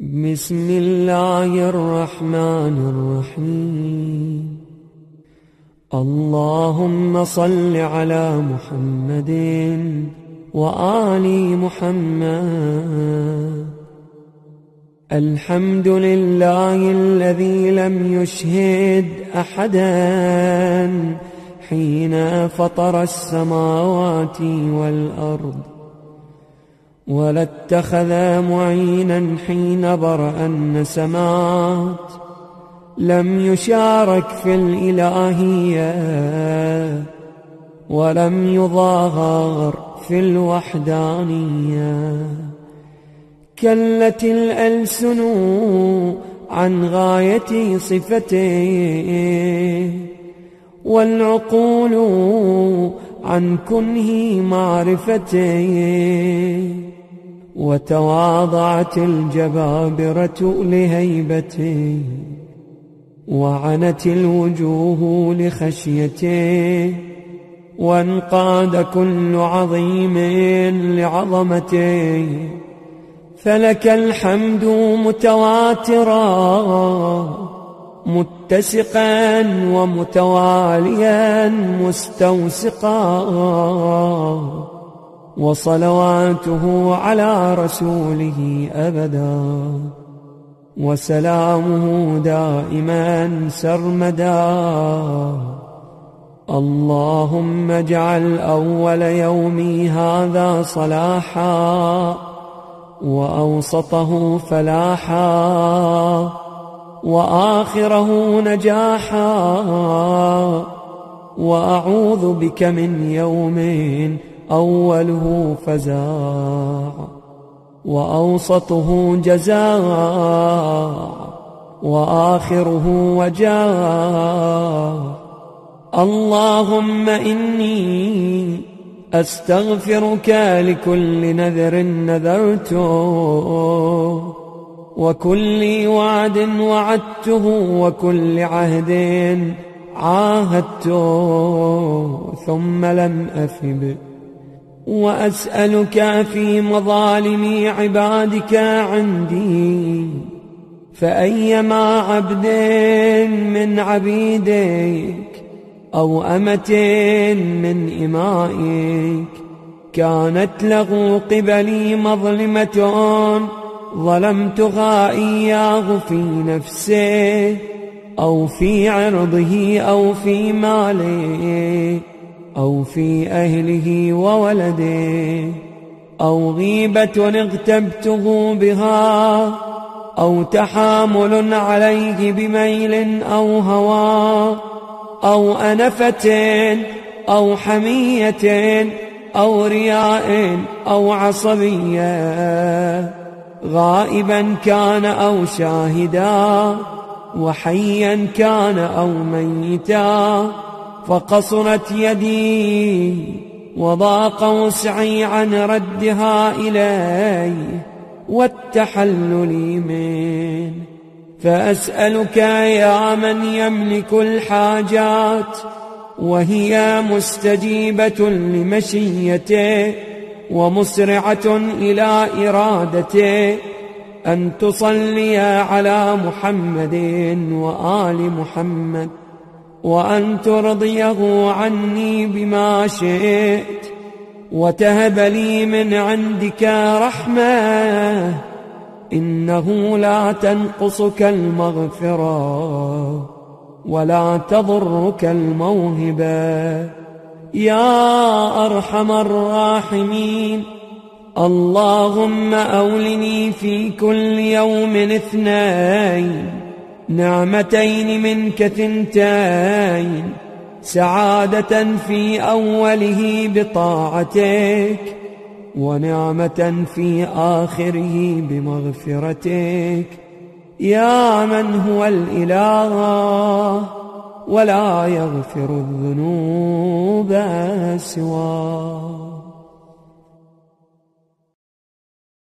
بسم الله الرحمن الرحيم. اللهم صل على محمد وآل محمد. الحمد لله الذي لم يشهد أحدا حين فطر السماوات والأرض، ولا اتخذ معينا حين برأ النسمات، لم يشارك في الإلهية ولم يظاهر في الوحدانية. كلت الألسن عن غاية صفته، والعقول عن كنه معرفته، وتواضعت الجبابرة لهيبته، وعنت الوجوه لخشيته، وانقاد كل عظيم لعظمته. فلك الحمد متواترا متسقا ومتواليا مستوسقا، وصلواته على رسوله أبدا، وسلامه دائما سرمدا. اللهم اجعل أول يومي هذا صلاحا، وأوسطه فلاحا، وآخره نجاحا، وأعوذ بك من يوم أوله فزاع، وأوسطه جزاع، وآخره وجاع. اللهم إني أستغفرك لكل نذر نذرته، وكل وعد وعدته، وكل عهد عاهدته ثم لم أف به. وأسألك في مظالم عبادك عندي، فأيما عبد من عبيدك أو أمة من إمائك كانت له قبلي مظلمة ظلمتها إياه في نفسه أو في عرضه أو في ماله أو في أهله وولده، أو غيبة اغتبته بها، أو تحامل عليه بميل أو هوى، أو أنفة أو حمية أو رياء أو عصبية، غائبا كان أو شاهدا، وحيا كان أو ميتا، فقصرت يدي وضاق وسعي عن ردها إلي والتحلل منه. فأسألك يا من يملك الحاجات وهي مستجيبة لمشيته ومسرعة إلى إرادته، أن تصلي على محمد وآل محمد، وأن ترضيه عني بما شئت، وتهب لي من عندك رحمة، إنه لا تنقصك المغفرة ولا تضرك الموهبة يا أرحم الراحمين. اللهم أولني في كل يوم 2 نعمتين منك 2، سعادة في أوله بطاعتك، ونعمة في آخره بمغفرتك، يا من هو الإله ولا يغفر الذنوب سواه.